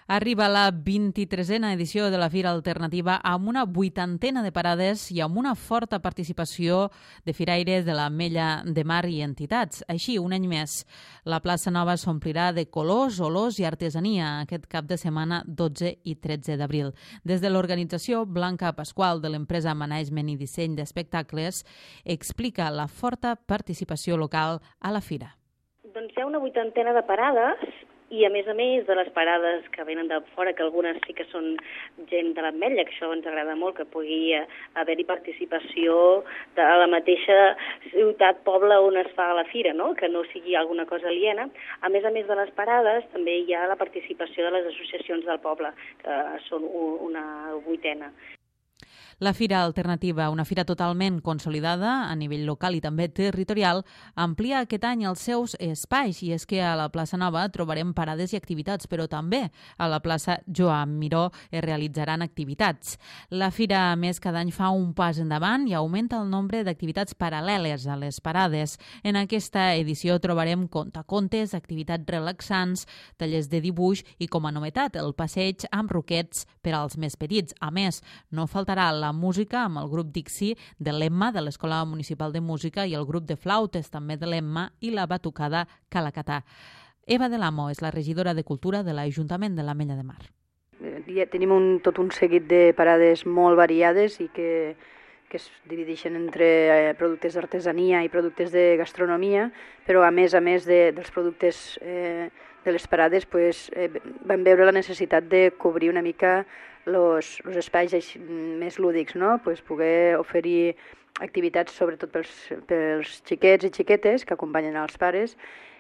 Arriba la 23a edició de la Fira Alternativa amb una 80a de parades i amb una forta participació de firaires de l'Ametlla de Mar i entitats. Així, un any més, la plaça Nova s'omplirà de colors, olors i artesania aquest cap de setmana 12 i 13 d'abril. Des de l'organització, Blanca Pasqual, de l'empresa Management i Disseny d'Espectacles, explica la forta participació local a la fira. Doncs hi ha una 80a de parades i, a més de les parades que venen de fora, que algunes sí que són gent de l'Ametlla, que això ens agrada molt, que pugui haver-hi participació de la mateixa ciutat, poble on es fa la fira, no? Que no sigui alguna cosa aliena. A més de les parades, també hi ha la participació de les associacions del poble, que són una 80a. La Fira Alternativa, una fira totalment consolidada a nivell local i també territorial, amplia aquest any els seus espais, i és que a la plaça Nova trobarem parades i activitats, però també a la plaça Joan Miró es realitzaran activitats. La fira, a més, cada any fa un pas endavant i augmenta el nombre d'activitats paral·leles a les parades. En aquesta edició trobarem contacontes, activitats relaxants, tallers de dibuix i, com a novetat, el passeig amb roquets per als més petits. A més, no faltarà la música amb el grup Dixi de l'Emma, de l'Escola Municipal de Música, i el grup de flautes també de l'Emma i la batucada Calacatà. Eva de l'Amo és la regidora de Cultura de l'Ajuntament de l'Ametlla de Mar. Tenim tot un seguit de parades molt variades i que es divideixen entre productes d'artesania i productes de gastronomia, però a més dels productes de les parades vam veure la necessitat de cobrir una mica els espais més lúdics, no? Poder oferir activitats sobretot pels xiquets i xiquetes que acompanyen els pares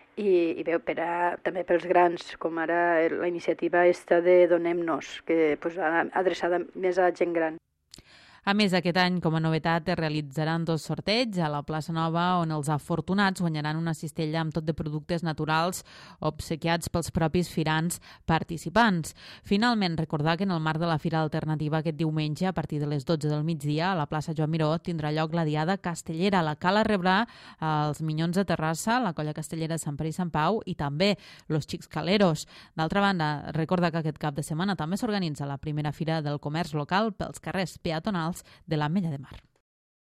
i també pels grans, com ara la iniciativa de Donem-nos, que adreçada més a gent gran. A més, aquest any, com a novetat, es realitzaran 2 sorteigs a la plaça Nova on els afortunats guanyaran una cistella amb tot de productes naturals obsequiats pels propis firants participants. Finalment, recordar que en el marc de la Fira Alternativa aquest diumenge, a partir de les 12 del migdia, a la plaça Joan Miró tindrà lloc la Diada Castellera. La Cala rebrà els Minyons de Terrassa, la Colla Castellera de Sant Pere i Sant Pau i també los Xics Caleros. D'altra banda, recordar que aquest cap de setmana també s'organitza la primera Fira del Comerç Local pels carrers peatonals de l'Ametlla de Mar.